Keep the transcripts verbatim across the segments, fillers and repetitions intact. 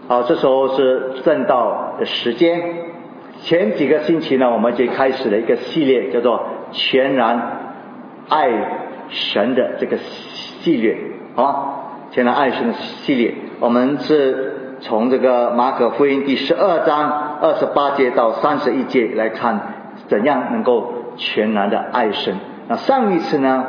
好，这时候是正道的时间。前几个星期呢，我们就开始了一个系列，叫做全然爱神的这个系列啊，全然爱神的系列。我们是从这个马可福音第十二章二十八节到三十一节来看，怎样能够全然的爱神。那上一次呢，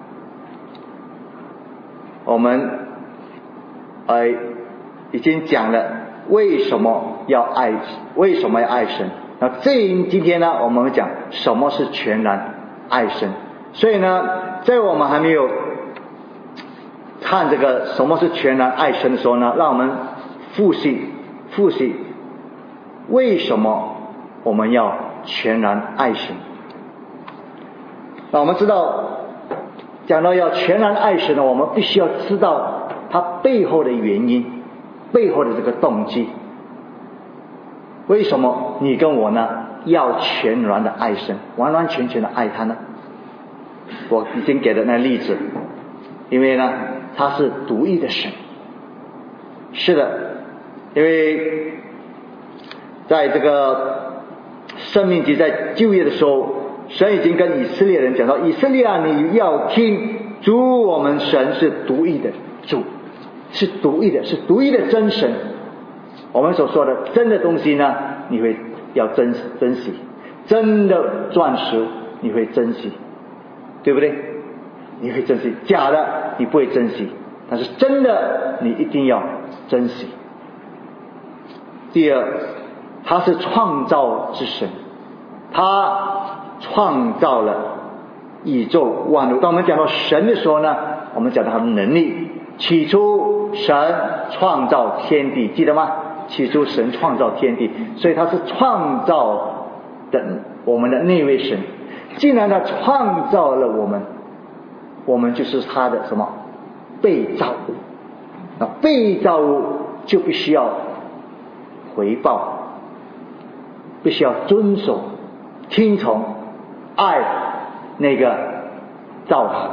我们呃已经讲了为什么要爱，为什么要爱神。那这今天呢，我们讲什么是全然爱神。所以呢，在我们还没有看这个什么是全然爱神的时候呢，让我们复习复习为什么我们要全然爱神。那我们知道，讲到要全然爱神呢，我们必须要知道它背后的原因，背后的这个动机。为什么你跟我呢要全然的爱神，完完全全的爱他呢？我已经给了那例子，因为呢他是独一的神。是的，因为在这个申命记在旧约的时候，神已经跟以色列人讲到，以色列啊，你要听，主我们神是独一的主，是独一的，是独一的真神。我们所说的真的东西呢，你会要珍珍惜，真的钻石你会珍惜，对不对？你会珍惜，假的你不会珍惜，但是真的你一定要珍惜。第二，他是创造之神，他创造了宇宙万物。当我们讲到神的时候呢，我们讲到他的能力。起初神创造天地，记得吗？起初神创造天地，所以他是创造的我们的那位神。既然他创造了我们，我们就是他的什么被造物。那被造物就必须要回报，必须要遵守、听从、爱那个造他的。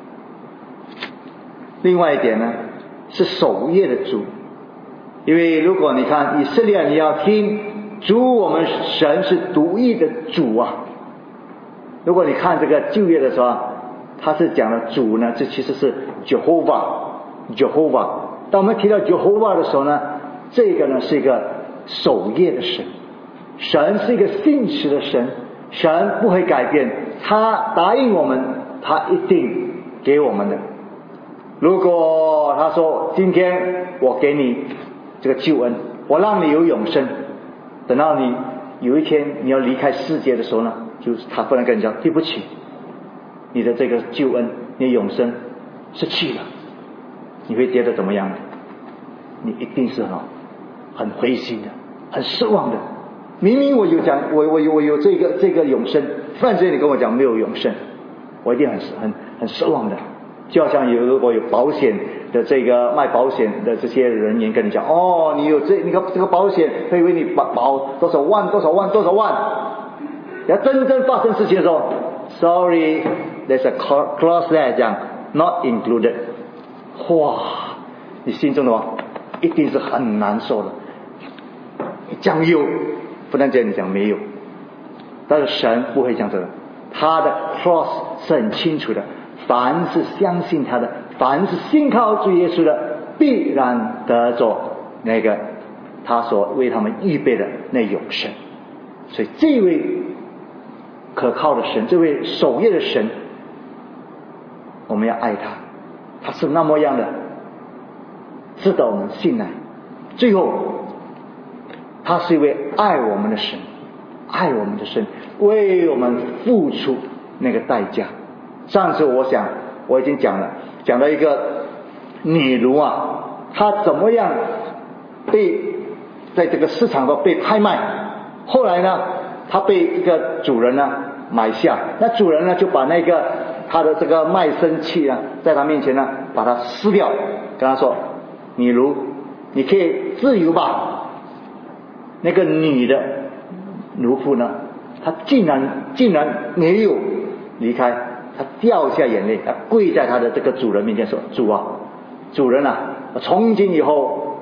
另外一点呢，是守约的主。因为如果你看以色列，你要听主我们神是独一的主啊。如果你看这个旧约的时候，他是讲的主呢，这其实是 Jehovah Jehovah。当我们提到 Jehovah 的时候呢，这个呢是一个守约的神，神是一个信实的神，神不会改变，他答应我们，他一定给我们的。如果他说今天我给你这个救恩，我让你有永生，等到你有一天你要离开世界的时候呢，就是他不能跟你讲对不起，你的这个救恩，你的永生失去了，你会觉得怎么样？你一定是很很灰心的，很失望的。明明我有讲，我我有我有这个这个永生，反正你跟我讲没有永生，我一定很很很失望的。就好像有如果有保险的这个卖保险的这些人员跟你讲，哦，你有这你看这个保险会为你保保多少万多少万多少万，要真正发生事情的时候 ，sorry there's a clause there 讲 not included， 哇，你心中的话一定是很难受的。讲有，不能讲你讲没有，但是神不会讲这个，他的 clause 是很清楚的。凡是相信他的，凡是信靠主耶稣的，必然得着那个他所为他们预备的那永生。所以这位可靠的神，这位守约的神，我们要爱他，他是那么样的值得我们信赖。最后他是一位爱我们的神，爱我们的神，为我们付出那个代价。上次我想我已经讲了，讲到一个女奴啊，她怎么样被在这个市场上被拍卖，后来呢她被一个主人呢买下，那主人呢就把那个她的这个卖身契啊在她面前呢把它撕掉，跟她说，女奴你可以自由吧。那个女的奴妇呢，她竟然竟然没有离开，她掉下眼泪，她跪在她的这个主人面前说，主啊，主人啊，从今以后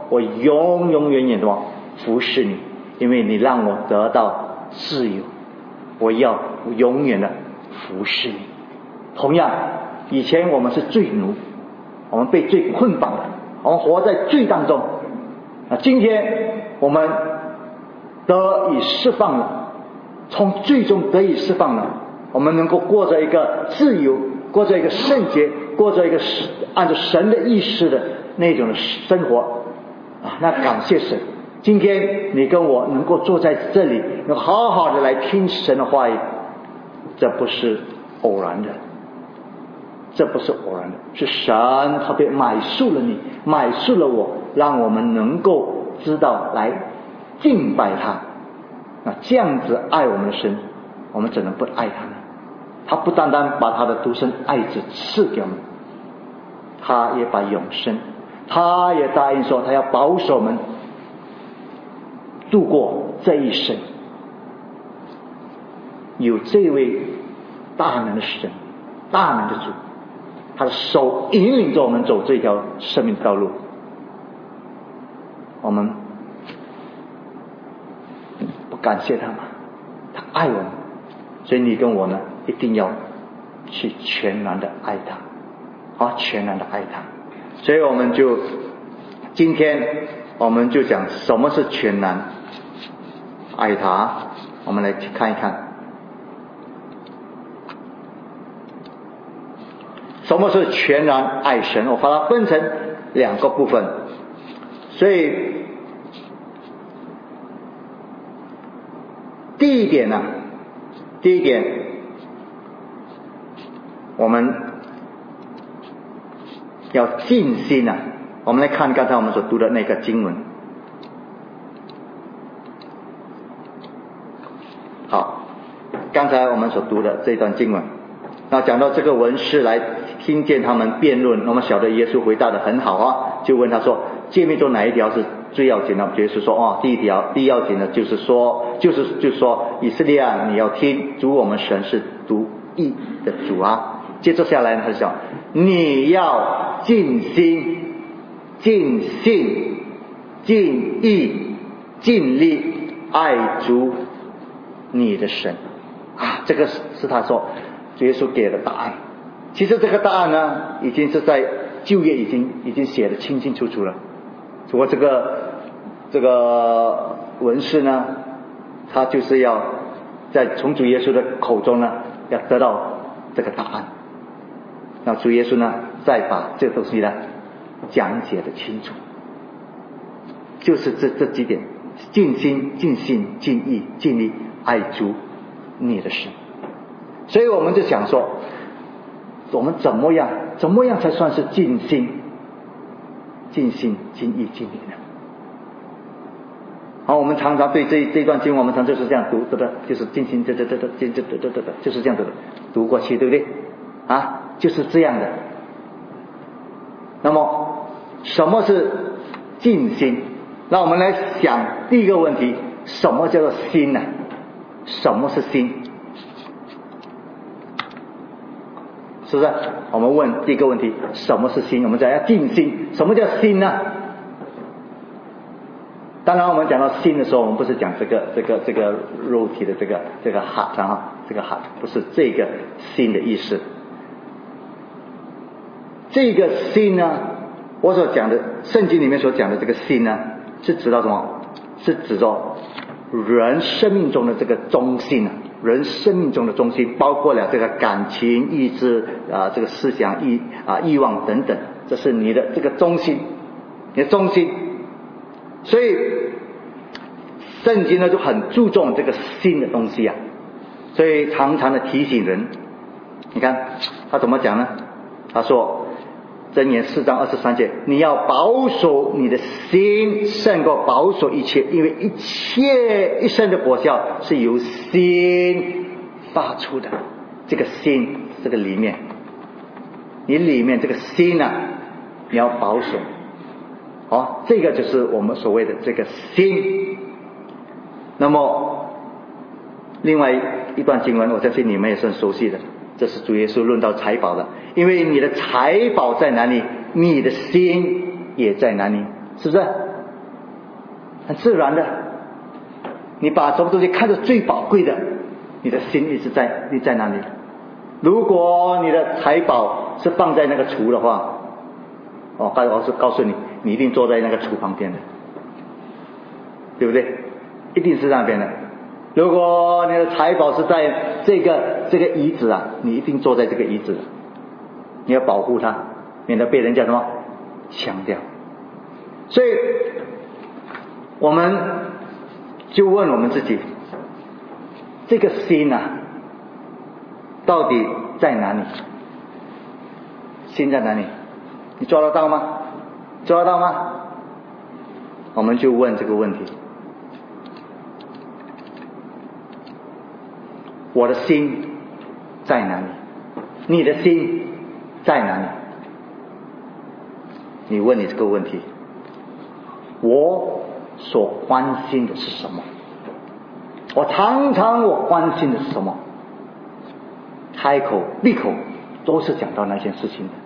我永永远远的服侍你，因为你让我得到自由，我要永远的服侍你。同样，以前我们是罪奴，我们被罪捆绑的，我们活在罪当中。啊，今天我们得以释放了，从罪中得以释放了，我们能够过着一个自由，过着一个圣洁，过着一个按照神的意识的那种生活啊！那感谢神，今天你跟我能够坐在这里，能好好的来听神的话语，这不是偶然的，这不是偶然的，是神特别买赎了你，买赎了我，让我们能够知道来敬拜他。那这样子爱我们的神，我们怎能不爱他呢？他不单单把他的独生爱子赐给我们，他也把永生，他也答应说他要保守我们度过这一生。有这位大能的神，大能的主，他的手引领着我们走这条生命道路，我们不感谢他吗？他爱我们，所以你跟我呢一定要去全然的爱他，好，全然的爱他。所以我们就今天我们就讲什么是全然爱他。我们来看一看什么是全然爱神。我把它分成两个部分，所以第一点呢、啊，第一点我们要尽心啊。我们来看刚才我们所读的那个经文。好，刚才我们所读的这段经文，那讲到这个文士来听见他们辩论，我们晓得耶稣回答得很好啊，就问他说诫命中哪一条是最要紧的？耶稣说哦，第一条第一要紧的就是说就是就是说以色列啊，你要听主我们神是独一的主啊。接着下来他讲你要尽心尽性尽意尽力爱主你的神啊。这个是他说耶稣给的答案。其实这个答案呢已经是在旧约已经已经写得清清楚楚了，不过这个这个文士呢，他就是要在从主耶稣的口中呢要得到这个答案，那主耶稣呢再把这个东西呢讲解得清楚，就是这这几点：尽心尽性尽意尽力爱主你的神。所以我们就想说，我们怎么样怎么样才算是尽心尽心尽意尽力呢？好，我们常常对这这段经文，我们常就是这样读，对不对？就是尽心这这这这这这这这就是这样子的读过去，对不对？啊，就是这样的。那么什么是尽心？那我们来想第一个问题，什么叫做心呢？什么是心？是不是？我们问第一个问题，什么是心？我们讲要尽心，什么叫心呢？当然我们讲到心的时候，我们不是讲这个这个这个肉体的这个这个 heart 啊，这个 heart 不是这个心的意思。这个心呢，我所讲的圣经里面所讲的这个心呢，是指到什么？是指着人生命中的这个中心啊，人生命中的中心包括了这个感情、意志啊、这个思想、意啊、欲望等等，这是你的这个中心，你的中心。所以圣经呢就很注重这个心的东西啊，所以常常的提醒人。你看他怎么讲呢？他说箴言四章二十三节，你要保守你的心胜过保守一切，因为一切一生的果效是由心发出的。这个心，这个里面，你里面这个心啊，你要保守。好，这个就是我们所谓的这个心。那么另外一段经文，我相信你们也是很熟悉的，这是主耶稣论到财宝的，因为你的财宝在哪里，你的心也在哪里，是不是？ 很自然的，你把什么东西看得最宝贵的，你的心一直在你在哪里？如果你的财宝是放在那个厨的话，哦，我是告诉你，你一定坐在那个厨旁边的，对不对？一定是那边的。如果你的财宝是在这个这个椅子啊，你一定坐在这个椅子的，你要保护它，免得被人家什么抢掉。所以我们就问我们自己，这个心啊到底在哪里？心在哪里？你抓得到吗？抓得到吗？我们就问这个问题，我的心在哪里？你的心在哪里？你问你这个问题，我所关心的是什么？我常常我关心的是什么？开口闭口都是讲到那件事情的。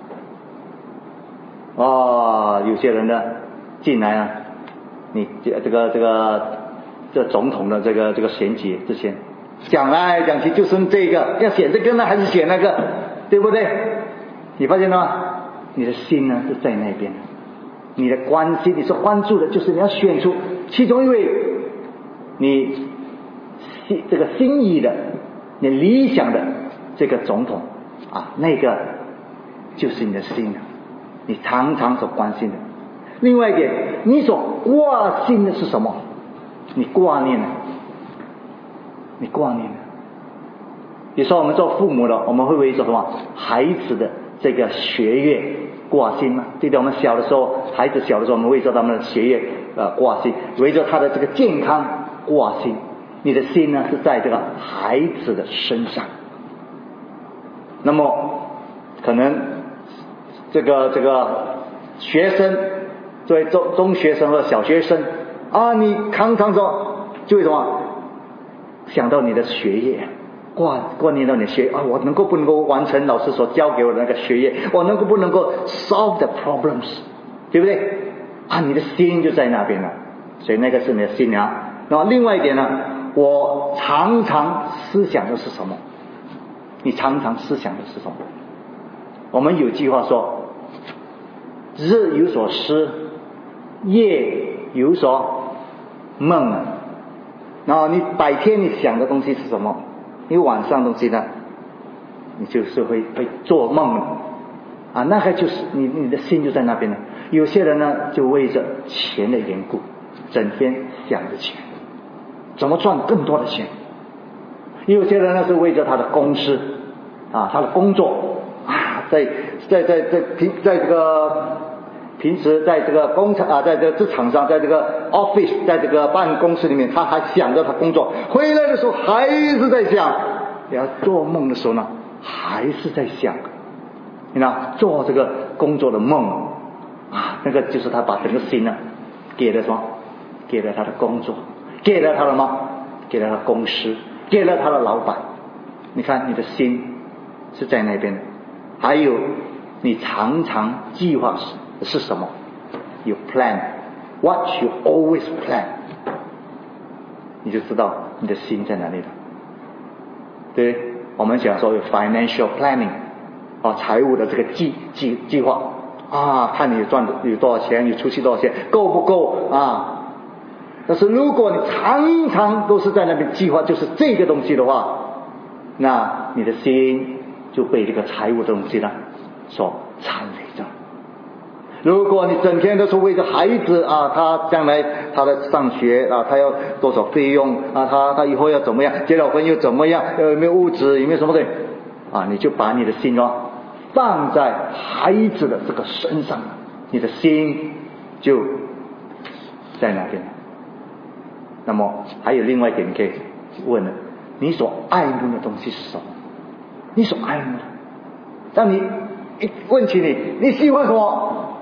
哦，有些人呢进来啊，你这这个这个这总统的这个这个选举之前讲来讲去就是这个，要选这个呢还是选那个，对不对？你发现了吗？你的心呢是在那边，你的关心你所关注的就是你要选出其中一位你心这个心仪的你理想的这个总统啊，那个就是你的心，你常常所关心的。另外一点，你所挂心的是什么？你挂念的，你挂念的。有时候我们做父母的，我们会为着什么孩子的这个学业挂心吗？记得我们小的时候，孩子小的时候，我们为着他们的学业呃挂心，为着他的这个健康挂心。你的心呢是在这个孩子的身上。那么可能这个这个学生，作为中中学生和小学生啊，你常常说就为什么想到你的学业，挂挂念到你的学业啊，我能够不能够完成老师所教给我的那个学业，我能够不能够 solve the problems， 对不对？啊，你的心就在那边了，所以那个是你的心啊。那么另外一点呢，我常常思想的是什么？你常常思想的是什么？我们有句话说，日有所思，夜有所梦啊。然后你白天你想的东西是什么？你晚上的东西呢，你就是会会做梦了啊，那个就是你你的心就在那边了。有些人呢就为着钱的缘故，整天想着钱，怎么赚更多的钱。有些人呢是为着他的公司啊，他的工作啊，在在在在平在这个平时在这个工厂啊，在这个职场上，在这个 office， 在这个办公室里面，他还想着他工作，回来的时候还是在想，然后做梦的时候呢，还是在想，你看做这个工作的梦啊，那个就是他把整个心呢，给了什么？给了他的工作，给了他的什么？给了他的公司，给了他的老板。你看你的心是在那边的。还有你常常计划是是什么？有 plan what you always plan， 你就知道你的心在哪里了。对，我们讲说有 financial planning 啊，财务的这个计计计划啊，看你赚有多少钱，你出去多少钱，够不够啊？但是如果你常常都是在那边计划就是这个东西的话，那你的心就被这个财务的东西呢所缠累着。如果你整天都是为着孩子啊，他将来他的上学啊，他要多少费用啊，他他以后要怎么样，结了婚又怎么样，有没有物质，有没有什么的啊，你就把你的心哦放在孩子的这个身上，你的心就在那边。那么还有另外一点你可以问了，你所爱慕的东西是什么？你所爱慕的，当你一问起你，你喜欢什么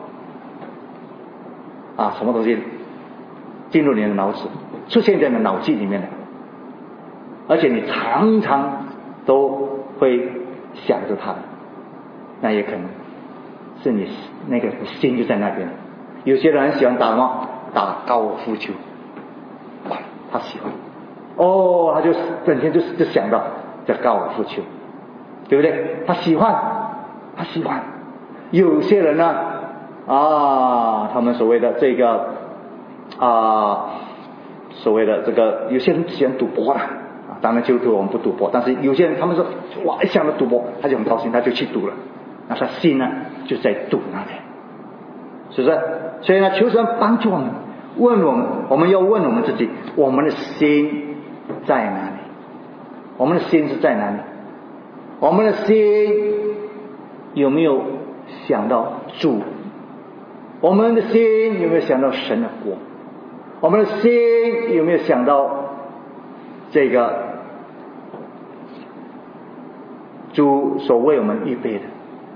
啊？什么东西进入你的脑子，出现在你的脑际里面的，而且你常常都会想着它，那也可能是你那个心就在那边。有些人喜欢打什么打高尔夫球，哇，他喜欢，哦，他就整天就就想到这高尔夫球，对不对？他喜欢，他喜欢。有些人呢，啊，他们所谓的这个啊，所谓的这个，有些人喜欢赌博了。当然基督徒我们不赌博，但是有些人他们说哇一想到赌博他就很高兴，他就去赌了，那他心呢就在赌那里，是不是？所以呢，求神帮助我们，问我们，我们要问我们自己，我们的心在哪里？我们的心是在哪里？我们的心有没有想到主？我们的心有没有想到神的国？我们的心有没有想到这个主所为我们预备的？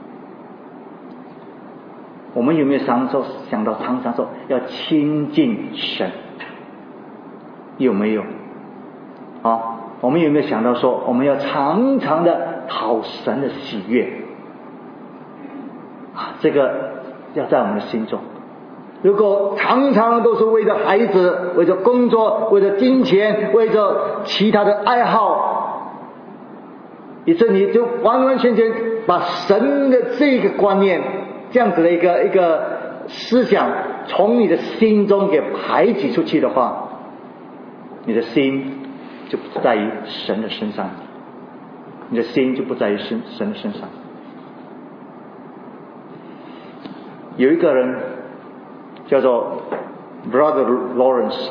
我们有没有常常想到常常说要亲近神？有没有？啊，我们有没有想到说我们要常常的讨神的喜悦？啊，这个要在我们的心中。如果常常都是为着孩子，为着工作，为着金钱，为着其他的爱好，以致你就完完全全把神的这个观念，这样子的一个一个思想从你的心中给排挤出去的话，你的心就不在于神的身上，你的心就不在于神神的身上。有一个人叫做 Brother Lawrence，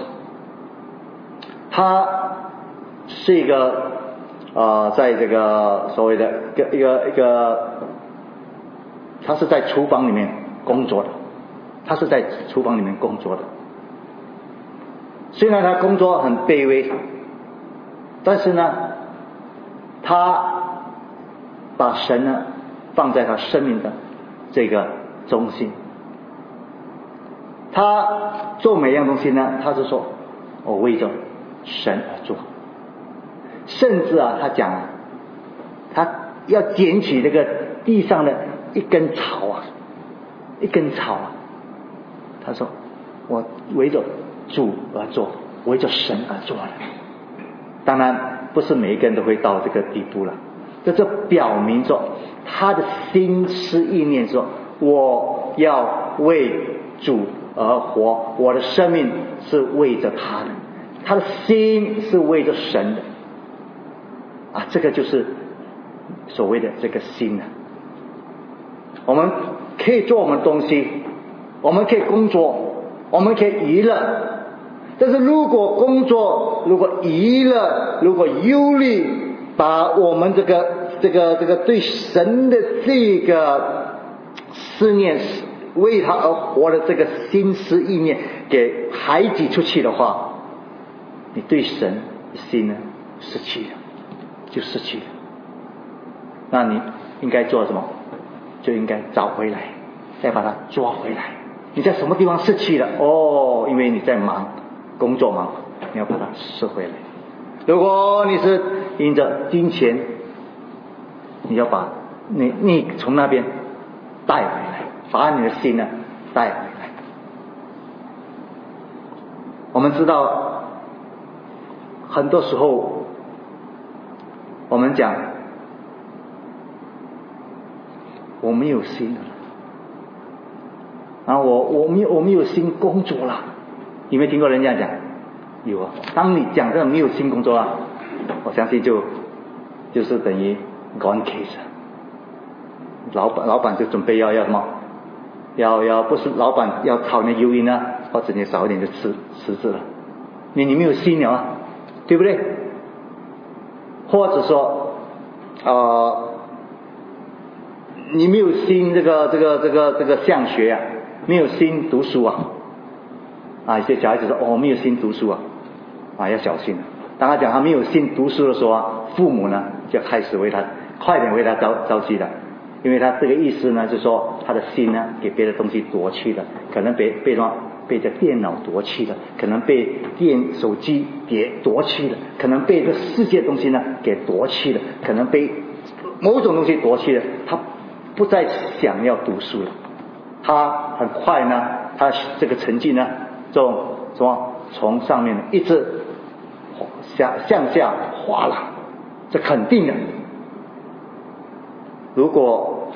他是一个呃，在这个所谓的一个一个一个，他是在厨房里面工作的，他是在厨房里面工作的。虽然他工作很卑微，但是呢，他把神呢放在他生命的这个中心。他做每样东西呢，他是说我为着神而做。甚至啊，他讲他要捡起这个地上的一根草啊，一根草啊，他说我为着主而做，为着神而做的。当然不是每一个人都会到这个地步了，这就表明着他的心思意念说，我要为主而活，我的生命是为着他的，他的心是为着神的啊，这个就是所谓的这个心啊。我们可以做我们的东西，我们可以工作，我们可以娱乐，但是如果工作，如果娱乐，如果忧虑，把我们这个这个这个对神的这个思念，为他而活的这个心思意念给排挤出去的话，你对神的心呢失去了，就失去了。那你应该做什么？就应该找回来，再把它抓回来。你在什么地方失去了？哦，因为你在忙工作忙，你要把它拾回来。如果你是因着金钱，你要把你你从那边带回来，把你的心呢带回来。我们知道很多时候我们讲我没有心了啊，我我没有我没有心工作了。有没有听过人家讲？有啊。当你讲这种没有心工作啊，我相信就就是等于 gone case。老板老板就准备要要什么？要要不是老板要炒你鱿鱼呢，或者你少一点就辞辞职了。你你没有心了啊，对不对？或者说呃你没有心这个这个这个这个向学啊，没有心读书啊。啊，一些小孩子说哦没有心读书啊，啊要小心了。当他讲他没有心读书的时候啊，父母呢就开始为他快点为他着着急了，因为他这个意思呢，就是说他的心呢给别的东西夺去了，可能被被什么被这电脑夺去了，可能被电手机给夺去了，可能被这世界东西呢给夺去了，可能被某种东西夺去了，他不再想要读书了。他很快呢，他这个成绩呢这种什么从上面一直向向下滑了，这肯定的。如果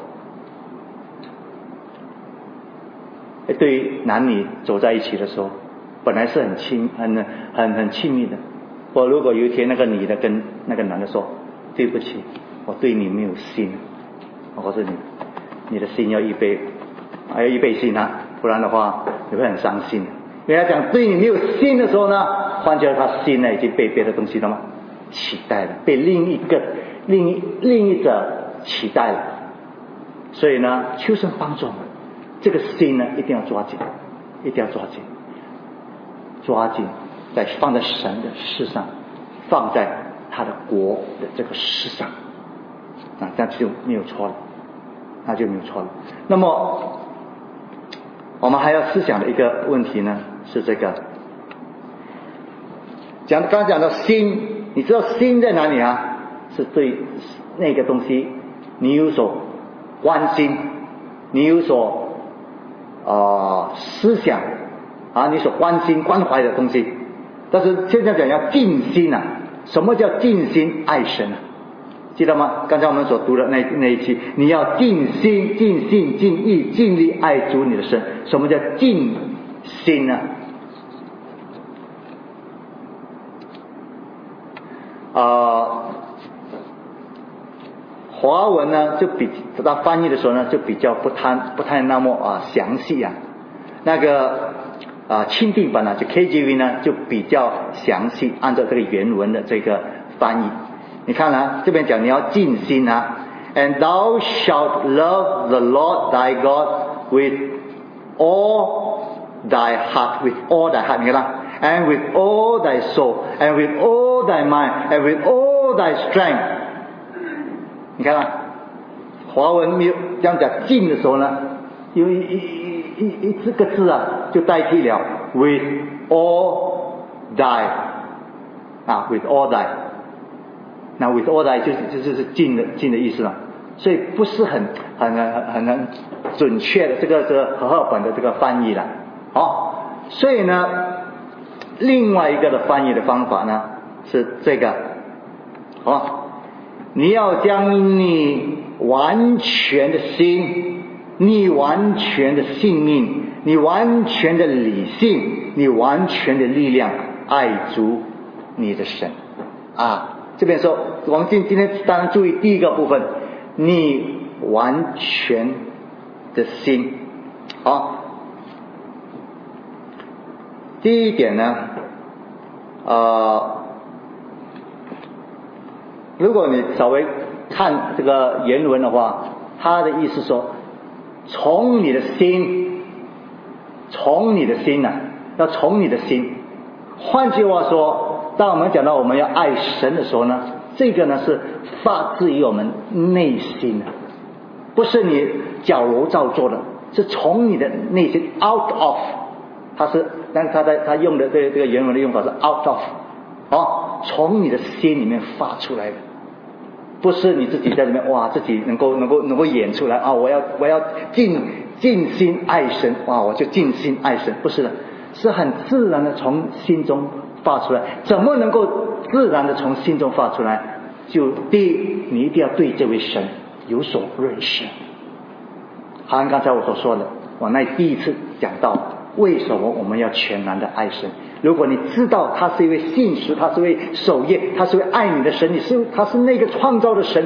对于男女走在一起的时候，本来是很亲很很很亲密的，我如果有一天那个女的跟那个男的说对不起，我对你没有心，我告诉你，你的心要预备还要预备心啊，不然的话你会很伤心。因为他讲对你没有心的时候呢，换句话说他心呢已经被别的东西了吗取代了，被另一个另一另一者取代了。所以呢求神帮助我们，这个心呢一定要抓紧，一定要抓紧抓紧在放在神的事上，放在他的国的这个事上，啊，这样就没有错了，那就没有错了。那么我们还要思想的一个问题呢是这个，讲刚刚讲到心，你知道心在哪里啊？是对那个东西你有所关心，你有所呃思想啊，你所关心关怀的东西。但是现在讲要尽心啊，什么叫尽心爱神啊？记得吗？刚才我们所读的那那一期，你要尽心尽性尽意尽力爱主你的神。什么叫尽心呢？呃华文呢就比他翻译的时候呢就比较不太不太那么啊详细啊，那个啊钦定版呢就 K J V 呢就比较详细，按照这个原文的这个翻译。你看啊，这边讲你要尽心啊 ，and thou shalt love the Lord thy God with all thy heart, with all thy heart， 你看啦 ，and with all thy soul, and with all thy mind, and with all thy strength。你看啊，华文没有这样讲尽的时候呢，有一一一一这个字啊，就代替了 with all thy 啊 with all thy。那 with all thy 就是就是是尽的尽的意思了，所以不是很很很很很准确的这个这个和合本的这个翻译了，哦，所以呢，另外一个的翻译的方法呢是这个，哦，你要将你完全的心，你完全的性命，你完全的理性，你完全的力量爱主你的神啊。这边说我们今今天当然注意第一个部分，你完全的心。好，第一点呢呃如果你稍微看这个原文的话，他的意思说从你的心，从你的心啊，要从你的心。换句话说，当我们讲到我们要爱神的时候呢，这个呢是发自于我们内心的，不是你矫揉造作的，是从你的内心 out of， 它是，但是他在他用的这个这个原文的用法是 out of， 哦，从你的心里面发出来的，不是你自己在里面哇自己能够能够能够演出来啊，我要我要尽尽心爱神，哇我就尽心爱神，不是的，是很自然的从心中发出来。怎么能够自然的从心中发出来？就第一，你一定要对这位神有所认识。好像刚才我所说的，我那第一次讲到为什么我们要全然的爱神。如果你知道他是一位信实，他是一位守业，他是一位爱你的神，你是他是那个创造的神，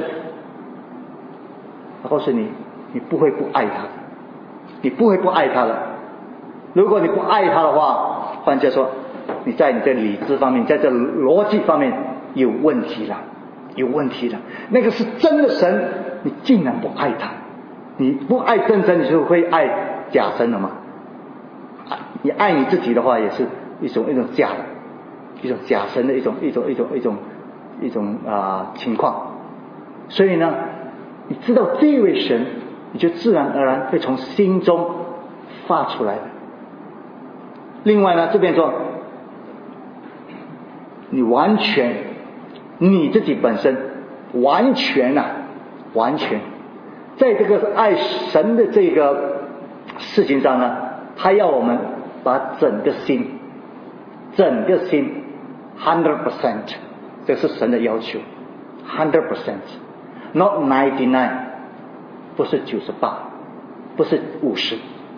我告诉你，你不会不爱他，你不会不爱他的。如果你不爱他的话，换句话说，你在你的理智方面，在这逻辑方面有问题了，有问题了。那个是真的神，你竟然不爱他，你不爱真神，你就会爱假神了吗？你爱你自己的话，也是一种一种假的，一种假神的一种一种一种一种一种啊、呃、情况。所以呢，你知道这位神，你就自然而然会从心中发出来的。另外呢，这边说你完全你自己本身完全啊完全在这个爱神的这个事情上呢，他要我们把整个心整个心 hundred percent， 这是神的要求 hundred percent， not ninety nine， 不是九十八，不是五十。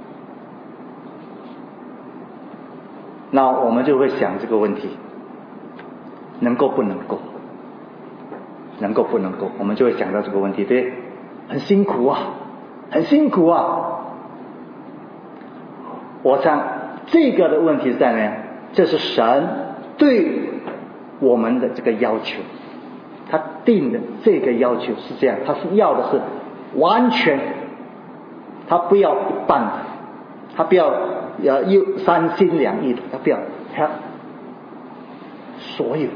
那我们就会想这个问题，能够不能够，能够不能够，我们就会想到这个问题，对，很辛苦啊，很辛苦啊。我想这个的问题是在哪？这是神对我们的这个要求，他定的这个要求是这样，他是要的是完全，他不要一半，他不要要又三心两意的，他不要，他所有。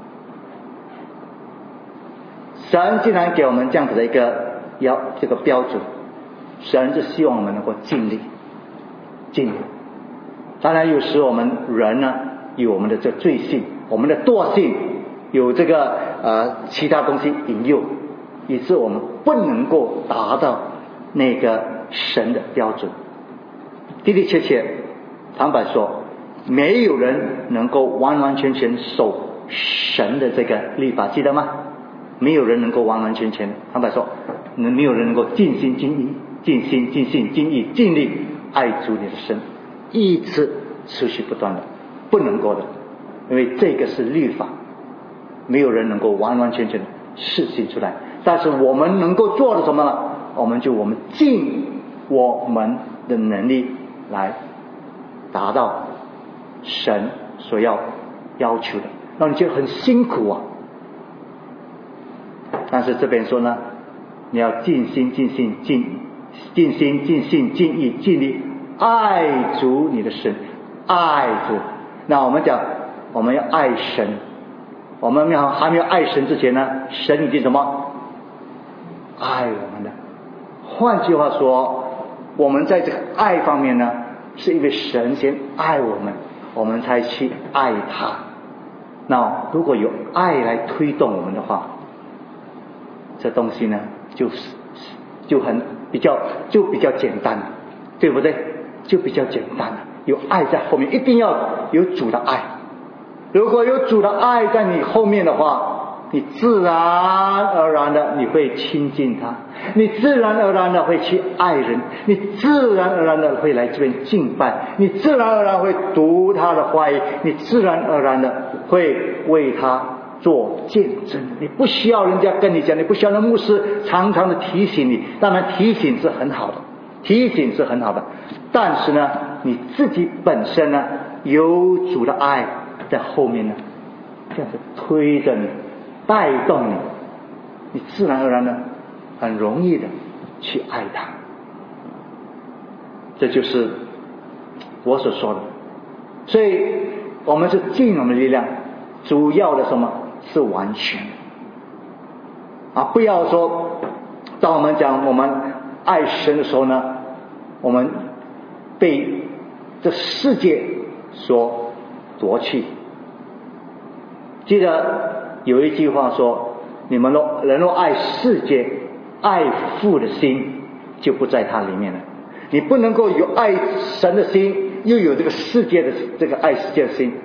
神既然给我们这样子的一个要这个标准，神就希望我们能够尽力尽力。当然有时我们人呢有我们的这罪性，我们的惰性，有这个呃其他东西引诱，以致我们不能够达到那个神的标准。的的确确，坦白说，没有人能够完完全全守神的这个律法，记得吗？没有人能够完完全全，坦白说，没有人能够尽心尽意、尽心尽性尽意尽力爱主你的神，一直持续不断的，不能够的，因为这个是律法，没有人能够完完全全的实行出来。但是我们能够做的什么呢？我们就我们尽我们的能力来达到神所要要求的，让你觉得很辛苦啊。但是这边说呢，你要尽心尽性尽尽心尽性尽意尽力爱主你的神，爱主。那我们讲我们要爱神，我们要还没有爱神之前呢，神已经什么爱我们的。换句话说，我们在这个爱方面呢，是因为神先爱我们，我们才去爱他。那如果有爱来推动我们的话，这东西呢就是就很比较就比较简单，对不对？就比较简单了。有爱在后面，一定要有主的爱。如果有主的爱在你后面的话，你自然而然的你会亲近他，你自然而然的会去爱人，你自然而然的会来这边敬拜，你自然而然会读他的话语，你自然而然的会为他做见证。你不需要人家跟你讲，你不需要那牧师常常的提醒你，当然提醒是很好的，提醒是很好的，但是呢你自己本身呢有主的爱在后面呢，这样子推着你带动你，你自然而然的很容易的去爱他。这就是我所说的。所以我们是尽我们的力量，主要的什么是完全啊！不要说当我们讲我们爱神的时候呢，我们被这世界所夺去。记得有一句话说，你们若人若爱世界，爱父的心就不在他里面了。你不能够有爱神的心，又有这个世界的这个爱世界的心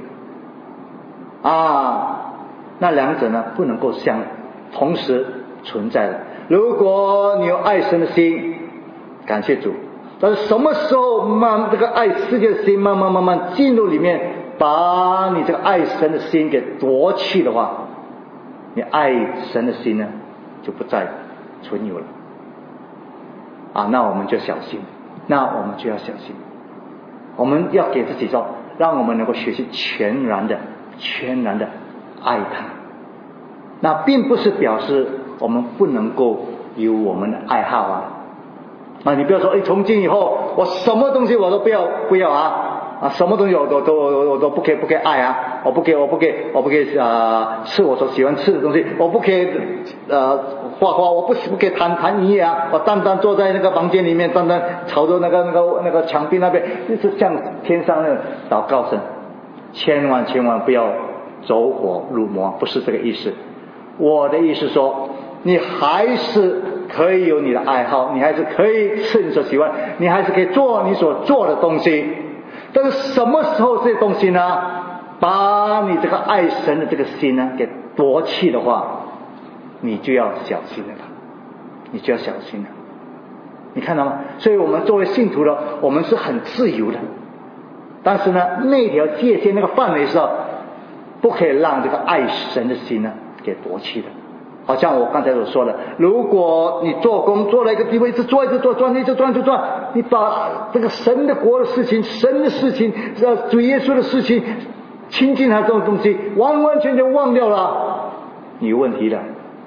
啊，那两者呢不能够相同时存在的。如果你有爱神的心，感谢主，但是什么时候慢这个爱世界的心慢慢慢慢进入里面，把你这个爱神的心给夺去的话，你爱神的心呢就不再存有了啊！那我们就小心，那我们就要小心，我们要给自己说，让我们能够学习全然的全然的爱他。那并不是表示我们不能够有我们的爱好啊啊！你不要说，哎，从今以后我什么东西我都不要不要啊啊！什么东西我都都我都不可以不可以爱啊！我不可以我不可以我不可以啊、呃、吃我所喜欢吃的东西，我不可以呃画画，我不不可以弹弹音乐啊！我单单坐在那个房间里面，单单朝着那个那个那个墙壁那边，就是像天上那个祷告声。千万千万不要走火入魔，不是这个意思。我的意思说，你还是可以有你的爱好，你还是可以吃你所喜欢，你还是可以做你所做的东西， 但是什么时候这些东西呢，把你这个爱神的这个心呢给夺去的话，你就要小心了，你就要小心了。你看到吗？所以我们作为信徒的，我们是很自由的，但是呢，那条界限那个范围上，不可以让这个爱神的心呢给夺去的。好像我刚才所说的，如果你做工做了一个地位，一直做一直做，转一直转一直转，你把这个神的国的事情、神的事情、主耶稣的事情、亲近他这种东西，完完全全忘掉了，你有问题了。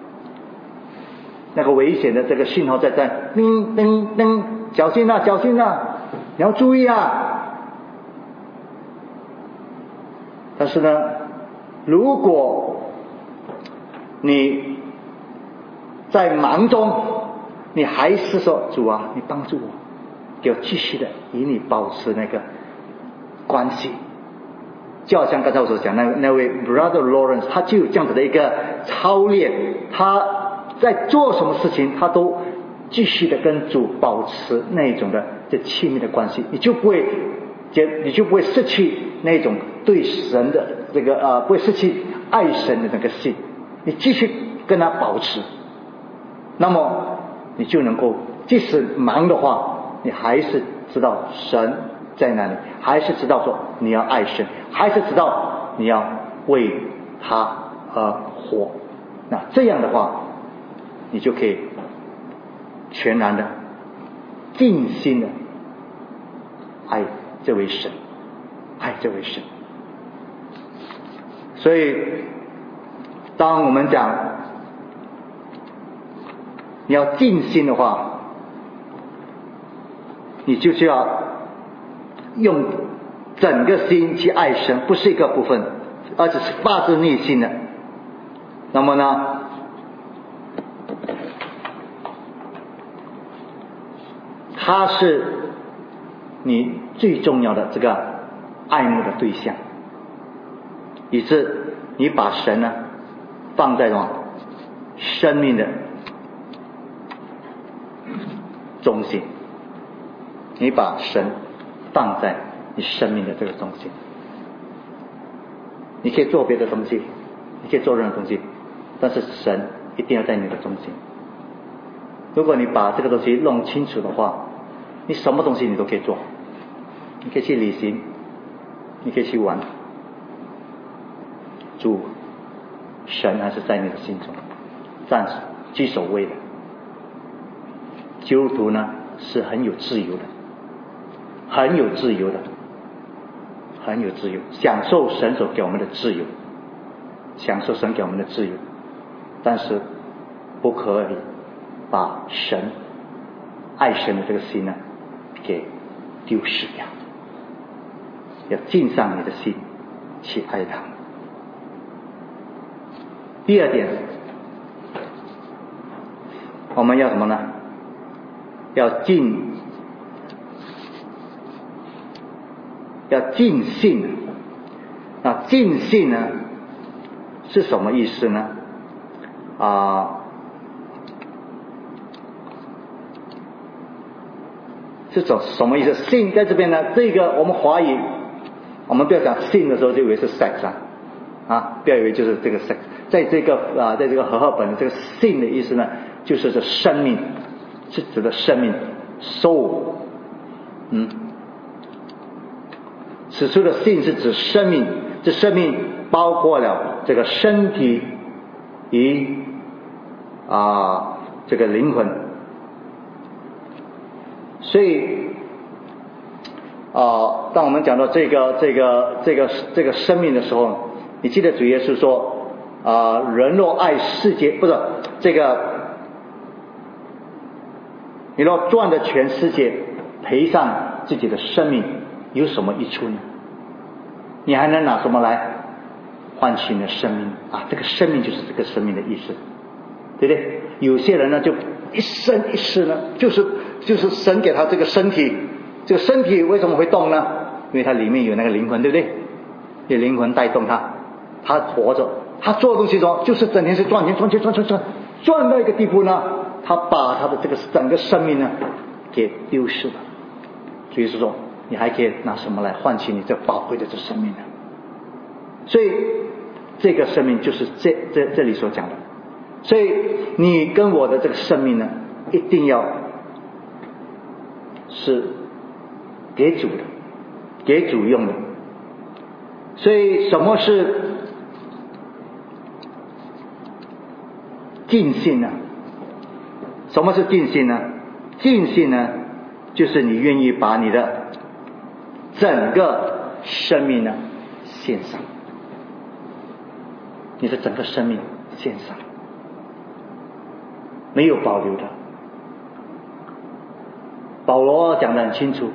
那个危险的这个信号在在，叮叮叮，小心啊，小心啊，你要注意啊。但是呢，如果你在忙中，你还是说主啊，你帮助我，给我继续的与你保持那个关系。就好像刚才我所讲那那位 Brother Lawrence， 他就有这样子的一个操练，他在做什么事情，他都继续的跟主保持那种的这亲密的关系，你就不会，你就不会失去那种对神的这个呃，不会失去爱神的那个心，你继续跟他保持，那么你就能够即使忙的话，你还是知道神在哪里，还是知道说你要爱神，还是知道你要为他而活。那这样的话，你就可以全然的尽心的爱这位神，爱这位神。所以当我们讲你要尽心的话，你就是要用整个心去爱神，不是一个部分，而且是发自内心的。那么呢，他是你最重要的这个爱慕的对象，以致你把神呢放在什么生命的中心，你把神放在你生命的这个中心。你可以做别的东西，你可以做任何东西，但是神一定要在你的中心。如果你把这个东西弄清楚的话，你什么东西你都可以做，你可以去旅行，你可以去玩，主神还是在你的心中占居首位的。基督徒呢是很有自由的，很有自由的，很有自由，享受神所给我们的自由，享受神给我们的自由，但是不可以把神爱神的这个心呢给丢失掉，要尽上你的心去爱他。第二点，我们要什么呢？要尽要尽性。那尽性呢是什么意思呢？啊，是什什么意思？性在这边呢，这个我们华语，我们不要讲性的时候就以为是 sex 啊，啊，不要以为就是这个 sex， 在这个啊，在这个和合本的这个性的意思呢，就是这生命，是指的生命 soul， 嗯，此处的性是指生命，这生命包括了这个身体与啊这个灵魂。所以啊，当我们讲到这个这个这个这个生命的时候，你记得主耶稣说啊，人若爱世界，不是这个，你若赚的全世界，赔上自己的生命，有什么益处呢？你还能拿什么来换取你的生命啊？这个生命就是这个生命的意思，对不对？有些人呢，就一生一世呢，就是就是神给他这个身体，这个身体为什么会动呢？因为它里面有那个灵魂，对不对？有灵魂带动他，他活着，他做的东西中就是整天是赚钱赚钱赚钱赚，赚到一个地步呢，他把他的这个整个生命呢给丢失了。所以说， 你还可以拿什么来换取你这宝贵的这生命呢？所以这个生命就是这这这里所讲的。所以你跟我的这个生命呢，一定要是给主的，给主用的。所以什么是尽兴呢？什么是尽兴呢？尽兴呢，就是你愿意把你的整个生命呢献上，你的整个生命献上，没有保留的。保罗讲得很清楚，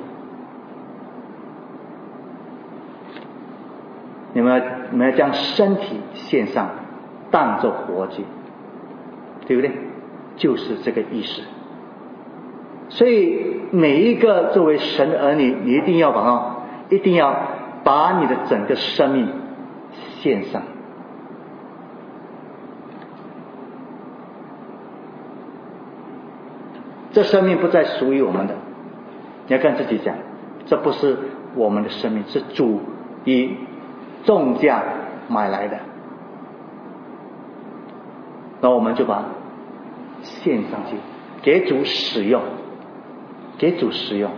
你们你们要将身体献上，当作活祭，对不对？就是这个意思。所以每一个作为神的儿女，你一定要把它，一定要把你的整个生命献上。这生命不再属于我们的，你要跟自己讲，这不是我们的生命，是主以重价买来的。那我们就把献上去，给主使用，给主使用。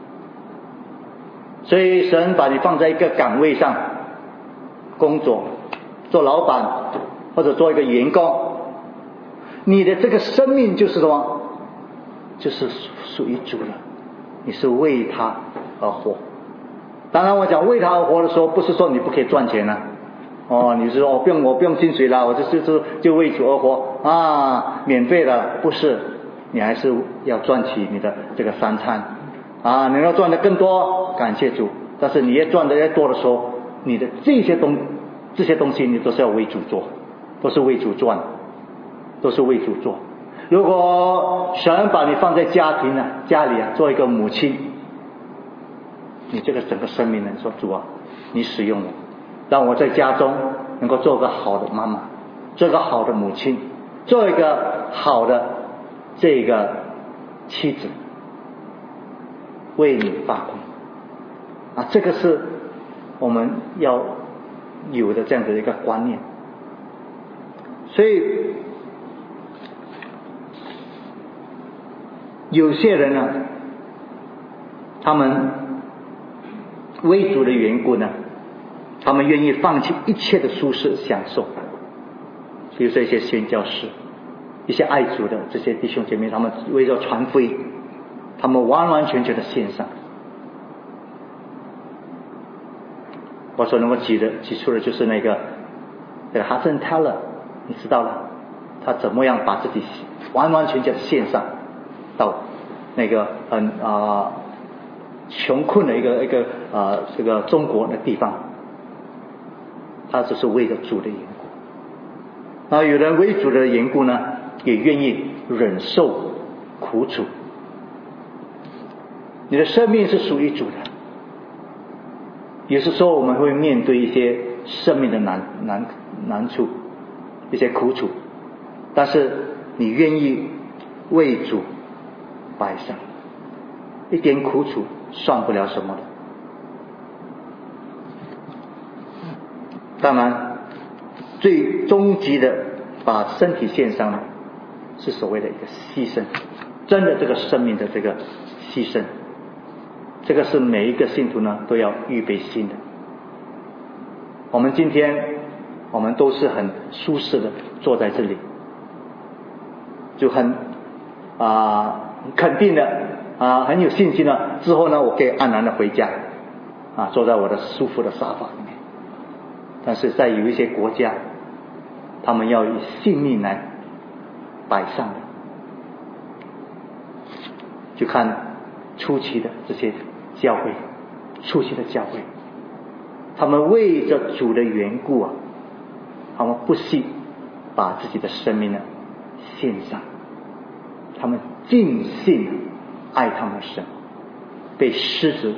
所以神把你放在一个岗位上工作，做老板或者做一个员工，你的这个生命就是什么？就是属于主的，你是为他而活。当然我讲为他而活的时候，不是说你不可以赚钱啊。哦，你说我不用我不用薪水啦，我就就就就为主而活啊，免费的，不是，你还是要赚取你的这个三餐啊，你要赚的更多，感谢主。但是你越赚的越多的时候，你的这些东这些东西你都是要为主做，都是为主赚，都是为主做。如果神把你放在家庭啊家里啊做一个母亲，你这个整个生命呢，说主啊，你使用我，让我在家中能够做个好的妈妈，做个好的母亲，做一个好的这个妻子，为你发光啊！这个是我们要有的这样的一个观念。所以有些人呢，他们为主的缘故呢，他们愿意放弃一切的舒适享受，比如说一些宣教士，一些爱主的这些弟兄姐妹，他们为了传福音，他们完完全全的献上。我所能够举的举出的就是那个那个哈森泰勒，你知道了，他怎么样把自己完完全全的献上到那个很啊、呃、穷困的一个一个啊、呃、这个中国的地方，他只是为了主的缘故。那有人为主的缘故呢，也愿意忍受苦楚。你的生命是属于主的，有时说我们会面对一些生命的难难难处，一些苦楚，但是你愿意为主摆上，一点苦楚算不了什么的。当然最终极的把身体献上呢，是所谓的一个牺牲，真的这个生命的这个牺牲，这个是每一个信徒呢都要预备心的。我们今天我们都是很舒适的坐在这里，就很啊、呃、肯定的啊、呃、很有信心的，之后呢我可以安然的回家啊，坐在我的舒服的沙发里面。但是在有一些国家，他们要以性命来摆上的，就看初期的这些教会，初期的教会，他们为着主的缘故啊，他们不惜把自己的生命呢献上，他们尽心爱他们的神，被狮子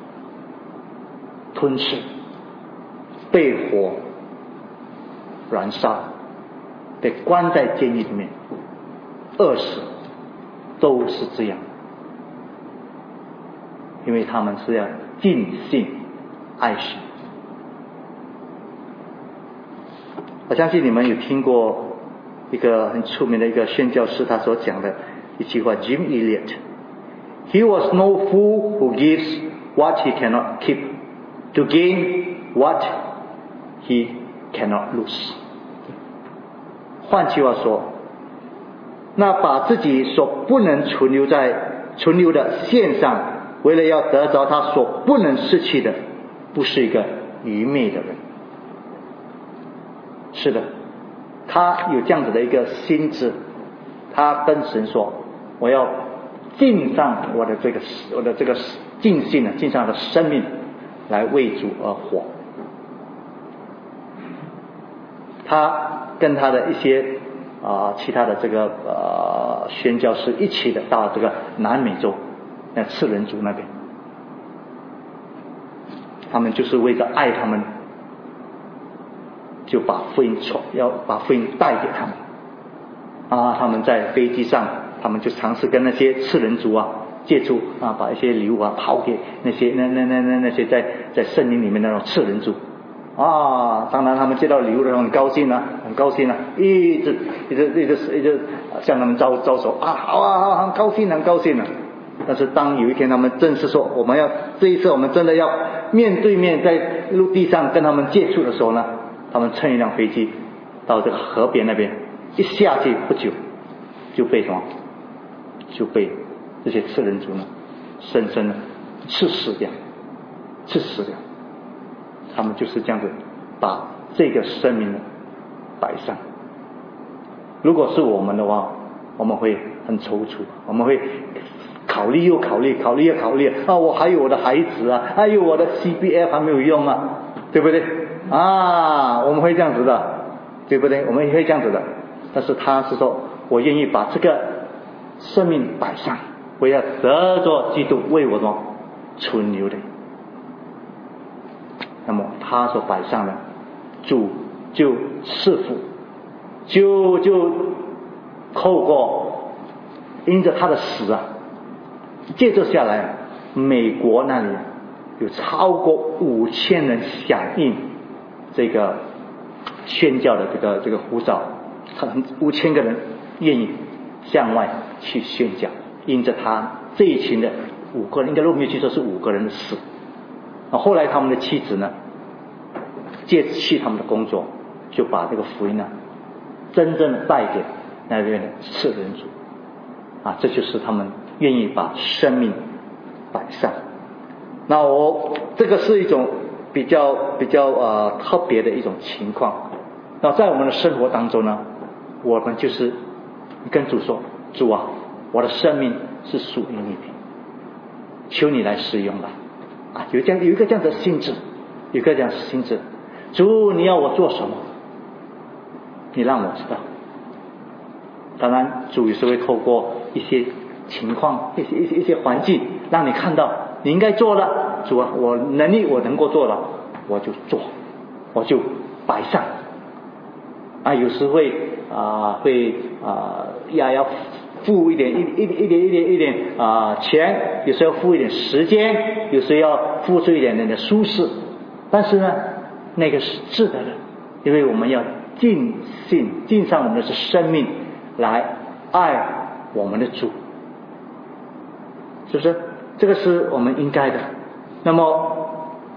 吞噬，被火燃烧，被关在监狱里面饿死，都是这样，因为他们是要尽心爱神。我相信你们有听过一个很出名的一个宣教士他所讲的一句话 Jim Elliot He was no fool who gives what he cannot keep to gain what he cannot lose。 换句话说，那把自己所不能存留在存留的献上，为了要得着他所不能失去的，不是一个愚昧的人。是的，他有这样子的一个心智，他跟神说，我要尽上我的这个我的这个尽心啊，尽上我的生命来为主而活。他跟他的一些啊、呃、其他的这个呃宣教士一起的到这个南美洲那次人族那边，他们就是为着爱他们，就把福音传，要把福音带给他们啊。他们在飞机上，他们就尝试跟那些次人族啊接触啊，把一些礼物啊抛给那些那那那那那些在在森林里面那种次人族啊。当然他们接到礼物的时候很高兴啊，很高兴啊，一直一直一直一直向他们招招手啊，好啊好啊，很高兴很高兴啊。但是当有一天他们正式说我们要这一次我们真的要面对面在陆地上跟他们接触的时候呢，他们乘一辆飞机到这个河边那边，一下去不久就被什么就被这些次人族呢深深的刺死掉刺死掉。他们就是这样子把这个生命呢摆上。如果是我们的话，我们会很踌躇，我们会考虑又考虑考虑又考虑啊，我还有我的孩子啊，还有我的 C P F 还没有用啊，对不对啊？我们会这样子的，对不对？我们也会这样子的。但是他是说我愿意把这个生命摆上，我要得着基督为我的存留的。那么他所摆上的主就赐福，就就透过因着他的死啊，接着下来美国那里有超过五千人响应这个宣教的这个这个呼召，五千个人愿意向外去宣教，因着他这一群的五个人，应该如果没有记错是五个人的死。后来他们的妻子呢借弃他们的工作，就把这个福音呢真正的带给那边的次人族啊，这就是他们愿意把生命摆上。那我这个是一种比较比较呃特别的一种情况。那在我们的生活当中呢，我们就是跟主说，主啊，我的生命是属于你的，求你来使用吧。啊，有这样有一个这样的心智，有一个这样的心智。主，你要我做什么？你让我知道。当然，主有时会透过一些情况、一些一些一些环境，让你看到你应该做的。主啊，我能力我能够做了，我就做，我就摆上。啊，有时会啊、呃、会啊呀要付一点一一一点一点一点啊、呃、钱，有时候付一点时间，有时候要付出一点点的舒适。但是呢，那个是值得的，因为我们要尽心尽上我们的生命来爱我们的主，是不是？这个是我们应该的。那么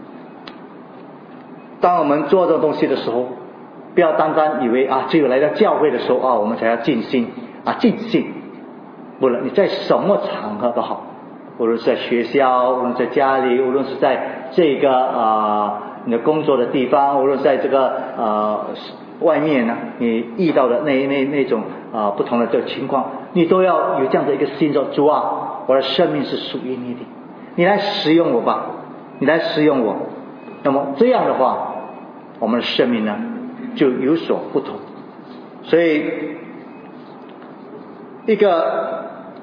当我们做这种东西的时候，不要单单以为啊只有来到教会的时候啊我们才要尽心啊尽心。无论你在什么场合都好，无论是在学校，无论在家里，无论是在这个啊、呃、你的工作的地方，无论在这个呃外面呢，你遇到的那那那种啊、呃、不同的这个情况，你都要有这样的一个心说，主啊，我的生命是属于你的，你来使用我吧，你来使用我。那么这样的话，我们的生命呢就有所不同。所以一个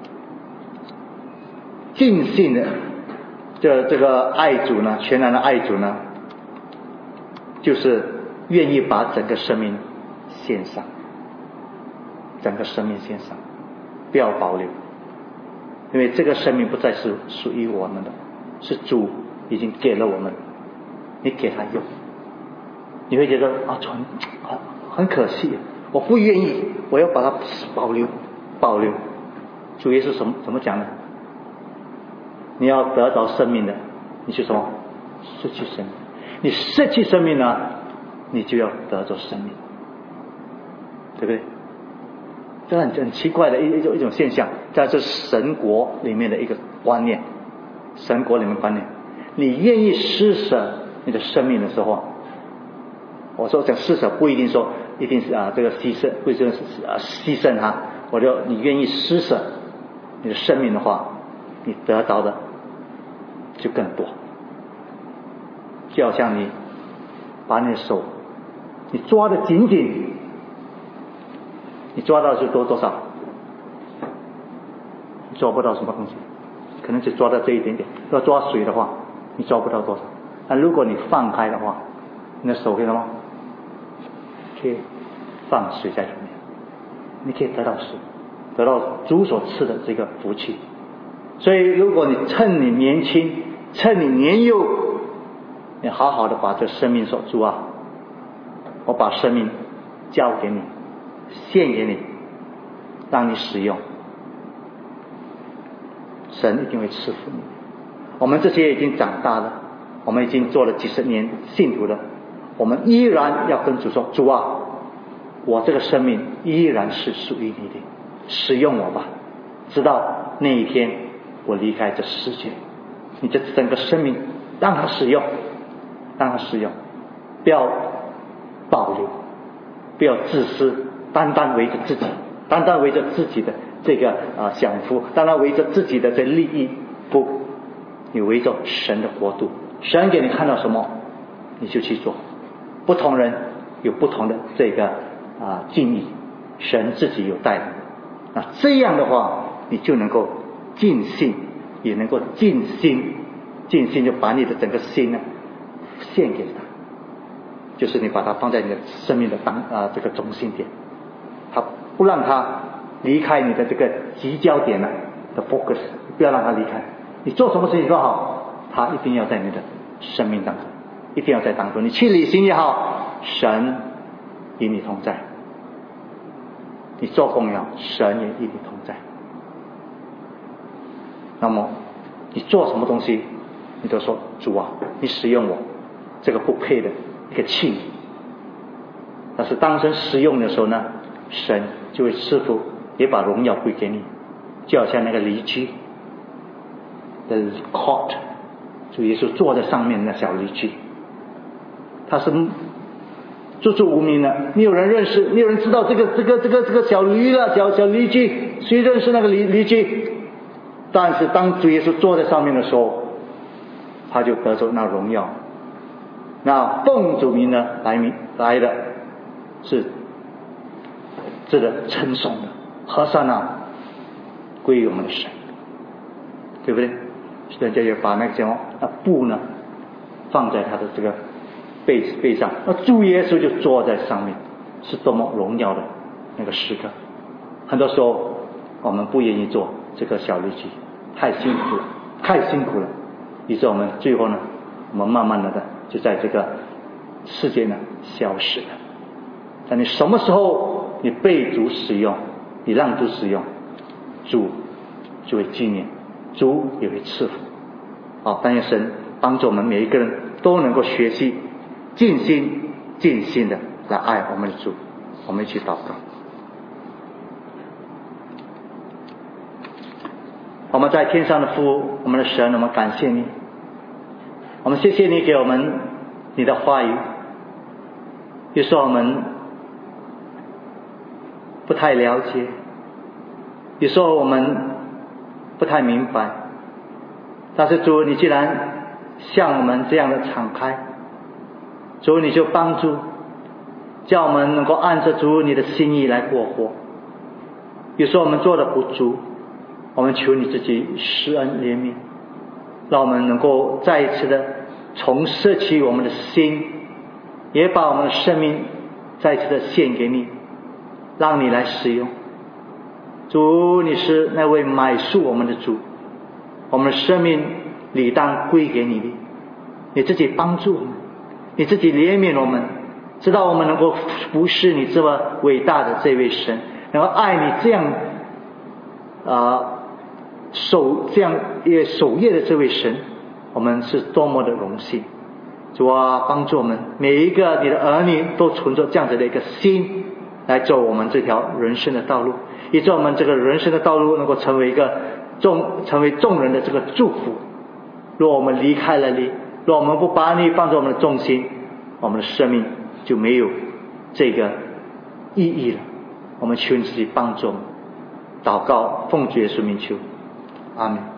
尽心的这这个爱主呢，全然的爱主呢，就是愿意把整个生命献上，整个生命献上，不要保留，因为这个生命不再是属于我们的，是主已经给了我们，你给他用，你会觉得啊，很很很可惜，我不愿意，我要把它保留保留。主耶稣什么怎么讲呢？你要得着生命的，你就什么失去生命，你失去生命呢，你就要得着生命，对不对？这很很奇怪的一一种一种现象，在这神国里面的一个观念，神国里面观念，你愿意施舍你的生命的时候，我说讲施舍不一定说一定是啊这个牺牲，不一定是啊牺牲哈，我就你愿意施舍你的生命的话，你得到的就更多。就好像你把你的手你抓得紧紧，你抓到是多多少？你抓不到什么东西，可能只抓到这一点点。要抓水的话，你抓不到多少。但如果你放开的话，你的手可以什么？可以放水在里面，你可以得到水，得到主所赐的这个福气。所以如果你趁你年轻，趁你年幼，你好好的把这生命说，主啊，我把生命交给你，献给你，让你使用，神一定会赐福你。我们这些已经长大了，我们已经做了几十年信徒了，我们依然要跟主说，主啊，我这个生命依然是属于你的，使用我吧，直到那一天我离开这世界，你这整个生命让他使用，让他使用，不要保留，不要自私，单单围着自己，单单围着自己的这个啊享福，单单围着自己的这利益，不，你围着神的国度，神给你看到什么你就去做。不同人有不同的这个啊境遇，神自己有带领，那这样的话你就能够尽兴，也能够尽心，尽心就把你的整个心呢献给他，就是你把它放在你的生命的当啊这个中心点，他不让他离开你的这个集焦点呢的 focus， 不要让他离开。你做什么事情都好，他一定要在你的生命当中，一定要在当中。你去旅行也好，神与你同在；你做工也好，神也与你同在。那么你做什么东西，你都说主啊，你使用我这个不配的一个器皿。但是当神使用的时候呢，神就会赐福，也把荣耀归给你。就好像那个驴驹的 cot， 主耶稣坐在上面的小驴驹，他是注注无名的，没有人认识，没有人知道这个这个这个这个小驴了，小小驴驹，谁认识那个驴驴驹？但是当主耶稣坐在上面的时候，他就得着那荣耀。那奉主名的来名来的是值得称颂的，和散那归于我们的神，对不对？人家也把那个什么那布呢放在他的这个背背上，那主耶稣就坐在上面，是多么荣耀的那个时刻。很多时候我们不愿意做这个小驴驹，太辛苦了，太辛苦了，于是我们最后呢，我们慢慢的就在这个世界呢消失了。但你什么时候你被主使用，你让主使用，主就会纪念，主也会赐福。好，但愿神帮助我们每一个人都能够学习尽心尽心的来爱我们的主。我们一起祷告。我们在天上的父，我们的神，我们感谢你，我们谢谢你给我们你的话语。有时候我们不太了解，有时候我们不太明白，但是主，你既然像我们这样的敞开，主你就帮助，叫我们能够按着主你的心意来过活。有时候我们做的不足，我们求你自己施恩怜悯，让我们能够再一次的重拾起我们的心，也把我们的生命再一次的献给你，让你来使用。主，你是那位买赎我们的主，我们的生命理当归给你的， 你自己帮助我们，你自己怜悯我们，知道我们能够服侍你这么伟大的这位神，能够爱你这样啊、呃、守这样也守夜的这位神，我们是多么的荣幸。主啊，帮助我们每一个你的儿女都存着这样子的一个心来走我们这条人生的道路，以致我们这个人生的道路能够成为一个众成为众人的这个祝福。若我们离开了你，若我们不把你放在我们的中心，我们的生命就没有这个意义了。我们求你自己帮助我们，祷告奉主耶稣名求，阿们。